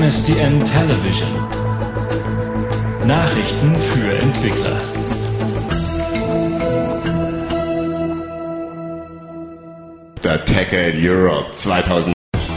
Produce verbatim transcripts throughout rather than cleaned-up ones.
S D N Television. Nachrichten für Entwickler. Der TechEd Europe zweitausend.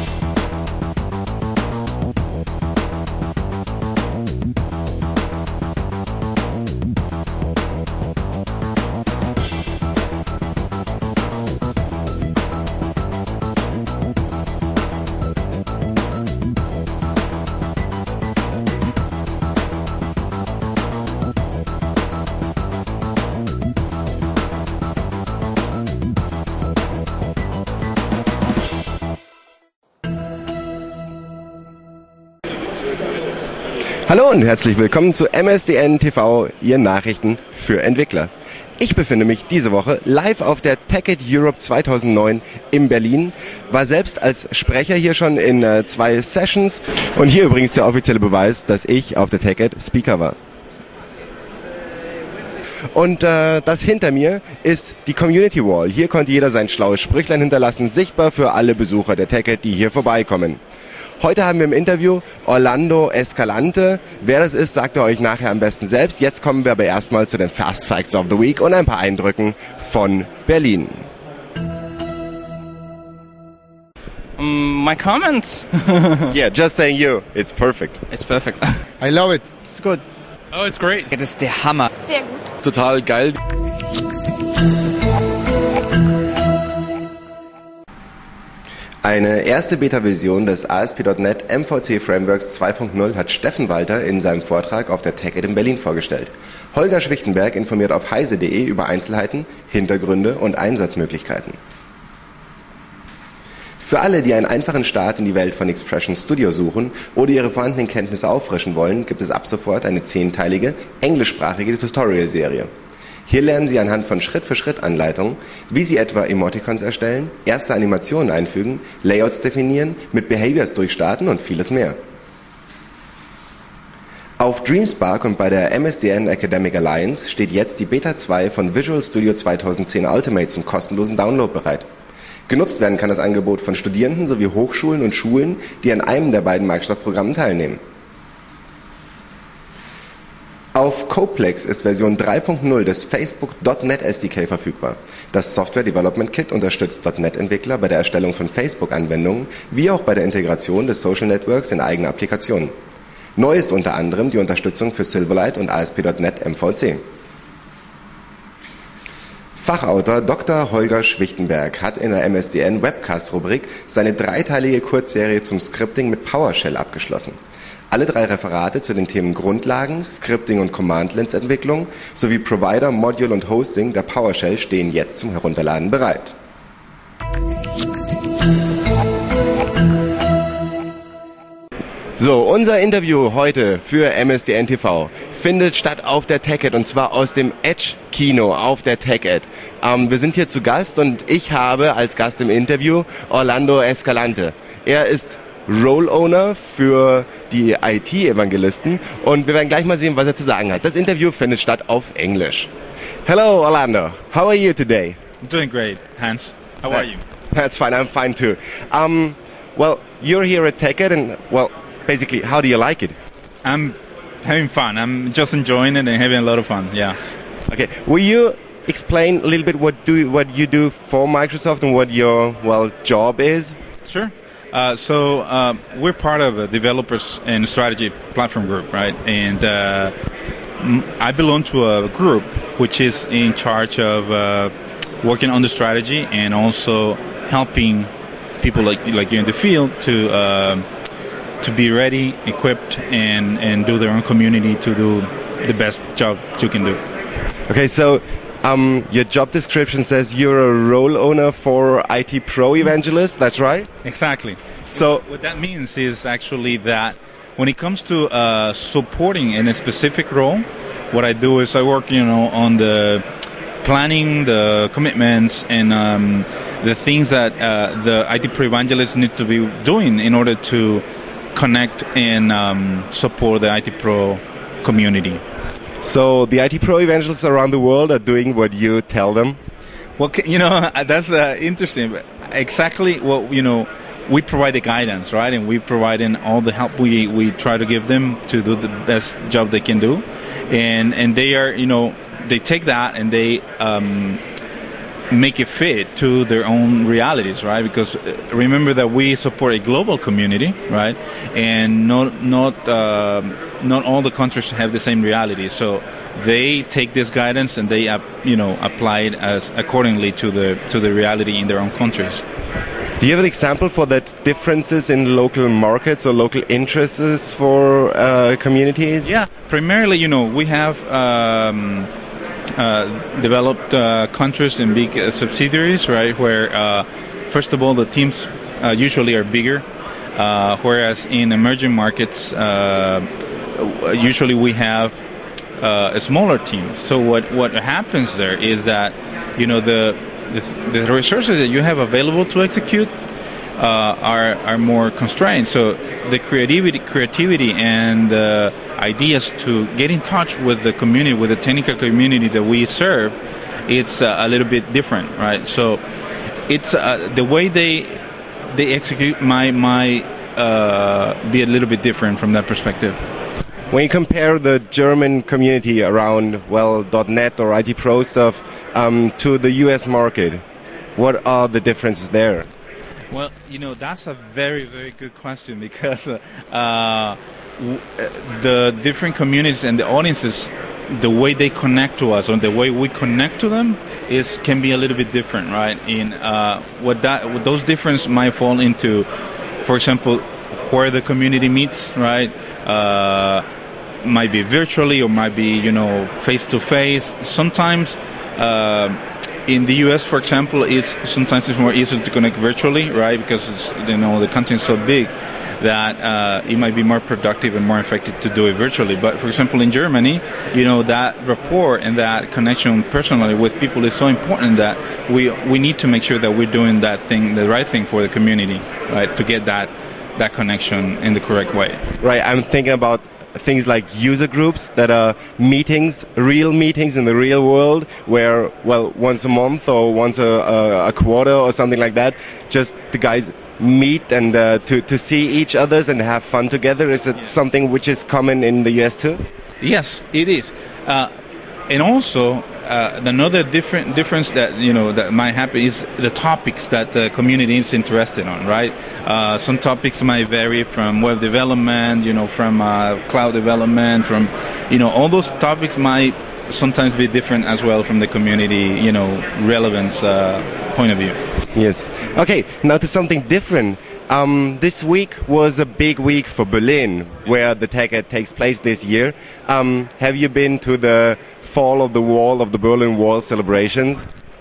Hallo und herzlich willkommen zu M S D N T V, Ihren Nachrichten für Entwickler. Ich befinde mich diese Woche live auf der TechEd Europe zweitausendneun in Berlin, war selbst als Sprecher hier schon in äh, zwei Sessions und hier übrigens der offizielle Beweis, dass ich auf der TechEd Speaker war. Und äh, das hinter mir ist die Community Wall. Hier konnte jeder sein schlaues Sprüchlein hinterlassen, sichtbar für alle Besucher der TechEd, die hier vorbeikommen. Heute haben wir im Interview Orlando Escalante. Wer das ist, sagt er euch nachher am besten selbst. Jetzt kommen wir aber erstmal zu den Fast Facts of the Week und ein paar Eindrücken von Berlin. Um, my comments? Yeah, just saying you. It's perfect. It's perfect. I love it. It's good. Oh, it's great. Das ist der Hammer. Sehr gut. Total geil. Eine erste Beta-Version des A S P Punkt NET M V C Frameworks zwei Punkt null hat Steffen Walter in seinem Vortrag auf der TechEd in Berlin vorgestellt. Holger Schwichtenberg informiert auf heise punkt de über Einzelheiten, Hintergründe und Einsatzmöglichkeiten. Für alle, die einen einfachen Start in die Welt von Expression Studio suchen oder ihre vorhandenen Kenntnisse auffrischen wollen, gibt es ab sofort eine zehnteilige, englischsprachige Tutorial-Serie. Hier lernen Sie anhand von Schritt-für-Schritt-Anleitungen, wie Sie etwa Emoticons erstellen, erste Animationen einfügen, Layouts definieren, mit Behaviors durchstarten und vieles mehr. Auf Dreamspark und bei der M S D N Academic Alliance steht jetzt die Beta zwei von Visual Studio zweitausendzehn Ultimate zum kostenlosen Download bereit. Genutzt werden kann das Angebot von Studierenden sowie Hochschulen und Schulen, die an einem der beiden Microsoft-Programmen teilnehmen. Auf Coplex ist Version drei Punkt null des Facebook Punkt net S D K verfügbar. Das Software Development Kit unterstützt Punkt net-Entwickler bei der Erstellung von Facebook-Anwendungen, wie auch bei der Integration des Social Networks in eigene Applikationen. Neu ist unter anderem die Unterstützung für Silverlight und A S P Punkt NET M V C. Fachautor Doktor Holger Schwichtenberg hat in der M S D N Webcast-Rubrik seine dreiteilige Kurzserie zum Scripting mit PowerShell abgeschlossen. Alle drei Referate zu den Themen Grundlagen, Scripting und Command-Lines-Entwicklung sowie Provider, Module und Hosting der PowerShell stehen jetzt zum Herunterladen bereit. So, unser Interview heute für M S D N T V findet statt auf der TechEd und zwar aus dem Edge-Kino auf der TechEd. Ähm, wir sind hier zu Gast und ich habe als Gast im Interview Orlando Escalante. Er ist Role Owner für die I T-Evangelisten und wir werden gleich mal sehen, was er zu sagen hat. Das Interview findet statt auf Englisch. Hello Orlando, how are you today? I'm doing great, Hans. How are you? That's fine, I'm fine too. Um, well, you're here at TechEd and, well, basically, how do you like it? I'm having fun. I'm just enjoying it and having a lot of fun, yes. Okay, will you explain a little bit what do what you do for Microsoft and what your, well, job is? Sure. Uh, so uh, we're part of a developers and strategy platform group, right? And uh, I belong to a group which is in charge of uh, working on the strategy and also helping people like like you in the field to uh, to be ready, equipped, and and do their own community to do the best job you can do. Okay, so um, your job description says you're a role owner for I T Pro Evangelist. That's right. Exactly. So what that means is actually that when it comes to uh, supporting in a specific role, what I do is I work, you know, on the planning, the commitments, and um, the things that uh, the I T Pro evangelists need to be doing in order to connect and um, support the I T Pro community. So the I T Pro evangelists around the world are doing what you tell them? Well, you know, that's uh, interesting. Exactly what, you know, we provide the guidance, right? And we provide in all the help we, we try to give them to do the best job they can do. And and they are, you know, they take that and they um, make it fit to their own realities, right? Because remember that we support a global community, right? And not not uh, not all the countries have the same reality. So they take this guidance and they, uh, you know, apply it as accordingly to the to the reality in their own countries. Do you have an example for that differences in local markets or local interests for uh, communities? Yeah, primarily, you know, we have um, uh, developed uh, countries and big uh, subsidiaries, right, where, uh, first of all, the teams uh, usually are bigger, uh, whereas in emerging markets, uh, usually we have uh, a smaller team. So what, what happens there is that, you know, the The, the resources that you have available to execute uh, are are more constrained. So the creativity, creativity, and the ideas to get in touch with the community, with the technical community that we serve, it's uh, a little bit different, right? So it's uh, the way they they execute might might uh, be a little bit different from that perspective. When you compare the German community around, well, .NET or I T Pro stuff um, to the U S market, what are the differences there? Well, you know, that's a very, very good question because uh, uh, w- the different communities and the audiences, the way they connect to us or the way we connect to them is can be a little bit different, right? In uh, what that what those differences might fall into, for example, where the community meets, right? Uh, might be virtually or might be, you know, face-to-face. Sometimes uh, in the U S, for example, it's sometimes it's more easy to connect virtually, right? Because, it's, you know, the content is so big that uh, it might be more productive and more effective to do it virtually. But, for example, in Germany, you know, that rapport and that connection personally with people is so important that we we need to make sure that we're doing that thing, the right thing for the community, right, to get that that connection in the correct way. Right, I'm thinking about things like user groups that are meetings, real meetings in the real world, where, well, once a month or once a, a, a quarter or something like that, just the guys meet and uh, to, to see each others and have fun together. Is it yeah. something which is common in the U S too? Yes, it is. Uh, and also, uh, another different difference that, you know, that might happen is the topics that the community is interested on, right? Uh, some topics might vary from web development, you know, from uh, cloud development, from, you know, all those topics might sometimes be different as well from the community, you know, relevance uh, point of view. Yes. Okay, now to something different. Um, this week was a big week for Berlin, where the TechEd takes place this year. Um, have you been to the fall of the wall of the Berlin Wall celebrations?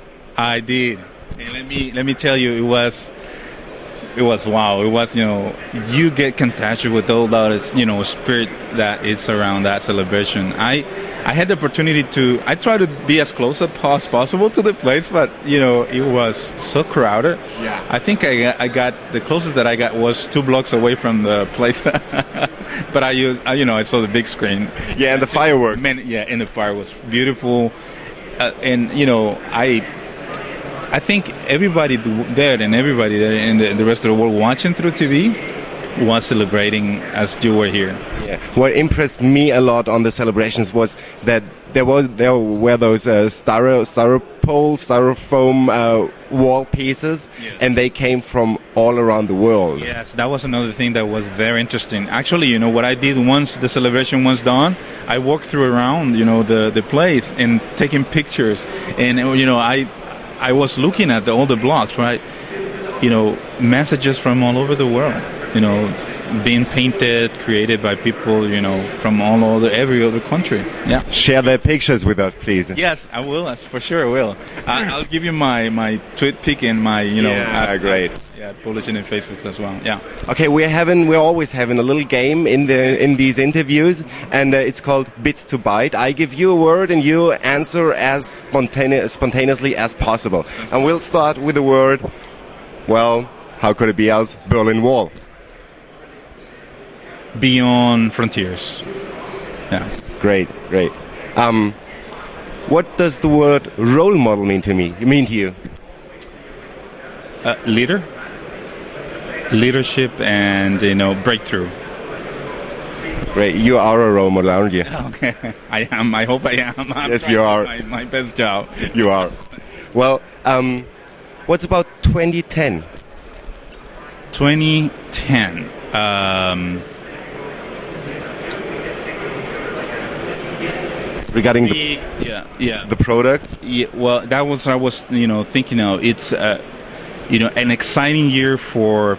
I did. And let me let me tell you, it was it was wow. It was, you know, you get contagious with all that, you know, spirit that is around that celebration. I I had the opportunity to, I tried to be as close as possible to the place, but, you know, it was so crowded. Yeah. I think I got, I got, the closest that I got was two blocks away from the place. But I used, I, you know, I saw the big screen. Yeah, and the fireworks. Man, yeah, and the fire was beautiful. Uh, and, you know, I... I think everybody there and everybody there in the, the rest of the world watching through T V was celebrating as you were here. Yeah. What impressed me a lot on the celebrations was that there was there were those uh, styro, styropole, styrofoam uh, wall pieces, yes. And they came from all around the world. Yes, that was another thing that was very interesting. Actually, you know, what I did once the celebration was done, I walked through around, you know, the, the place and taking pictures. And, you know, I... I was looking at the, all the blogs, right? You know, messages from all over the world, you know, being painted, created by people, you know, from all over, every other country. Yeah. Share their pictures with us, please. Yes, I will. For sure, I will. I, I'll give you my, my tweet pic and my, you know. Yeah, uh, great. Yeah, publishing in Facebook as well. Yeah. Okay, we're having, we're always having a little game in the in these interviews, and uh, it's called Bits to Byte. I give you a word, and you answer as spontane- spontaneously as possible. And we'll start with the word. Well, how could it be else? Berlin Wall. Beyond frontiers. Yeah. Great, great. Um, what does the word role model mean to me? Mean to you? Uh, leader. leadership and, you know, breakthrough. Great. You are a role model, aren't you? Okay, I am. I hope I am. I'm Yes, trying you to are. do My, my best job. You are. Well, um, what's about twenty ten? twenty ten. Um, Regarding the, yeah, yeah. the product? Yeah, well, that was I was you know thinking of. It's uh, you know an exciting year for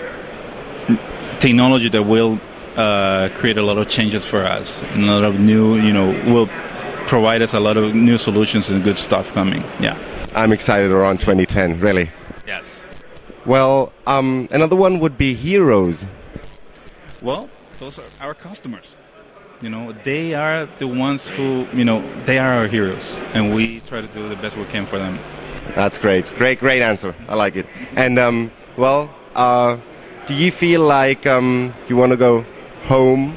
technology that will uh, create a lot of changes for us, and a lot of new you know will provide us a lot of new solutions and good stuff coming. Yeah. I'm excited around twenty ten, really. Yes. Well, um, another one would be Heroes. Well, those are our customers. You know, they are the ones who, you know, they are our heroes, and we try to do the best we can for them. That's great. Great, great answer. I like it. And, um, well, uh, do you feel like um, you want to go home?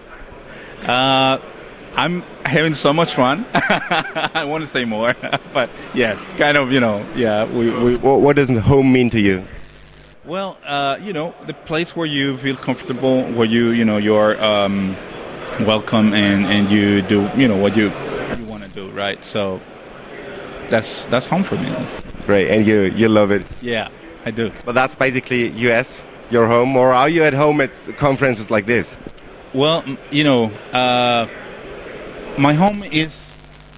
Uh, I'm having so much fun. I want to stay more, but yes, kind of, you know, yeah. We, we What, what does home mean to you? well, uh, you know, the place where you feel comfortable, where you, you know, you're um, welcome, and, and you do, you know, what you you want to do, right? So that's that's home for me. That's, Great. And you, you love it. yeah, I do. But that's basically U S, your home, or are you at home at conferences like this? Well, m- you know, uh, my home is.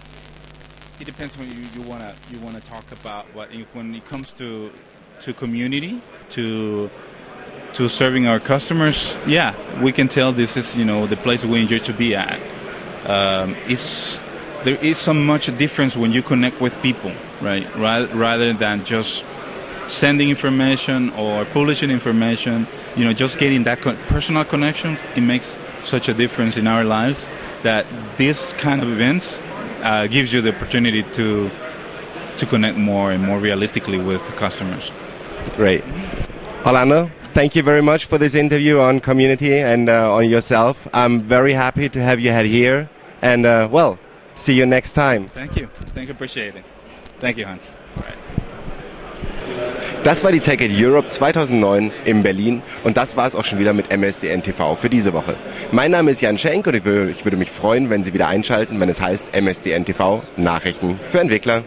It depends when you, you wanna you wanna talk about what when it comes to to community, to to serving our customers. Yeah, we can tell this is you know the place we enjoy to be at. Um, it's there is so much difference when you connect with people, right? Rather, rather than just sending information or publishing information. You know, just getting that co- personal connection. It makes such a difference in our lives that this kind of events uh, gives you the opportunity to to connect more and more realistically with customers. Great. Orlando, thank you very much for this interview on community and uh, on yourself. I'm very happy to have you had here. And, uh, well, see you next time. Thank you. Thank you. Appreciate it. Thank you, Hans. All right. Das war die TechEd Europe zweitausendneun in Berlin und das war es auch schon wieder mit M S D N T V für diese Woche. Mein Name ist Jan Schenk und ich würde, ich würde mich freuen, wenn Sie wieder einschalten, wenn es heißt M S D N T V Nachrichten für Entwickler.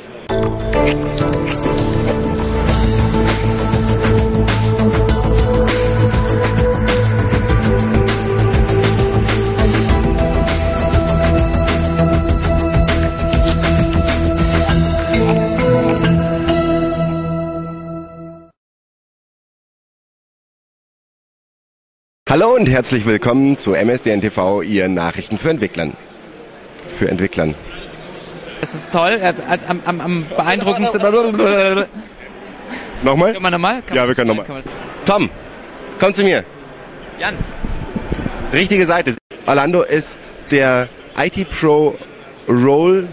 Hallo und herzlich willkommen zu M S D N T V, Ihren Nachrichten für Entwicklern. Für Entwicklern. Es ist toll, äh, als, am, am, am beeindruckendsten. Nochmal? Können wir nochmal? Ja, wir können nochmal. Tom, komm zu mir. Jan. Richtige Seite. Orlando ist der I T Pro Role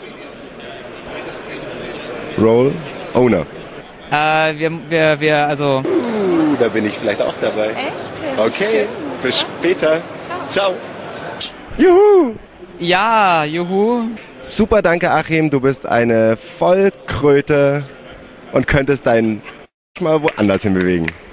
Role Owner. Äh, wir, wir, wir, also. Uh, da bin ich vielleicht auch dabei. Echt? Okay, Schön. bis später. Ciao. Ciao. Juhu. Ja, juhu. Super, danke Achim, du bist eine Vollkröte und könntest deinen mal woanders hin bewegen.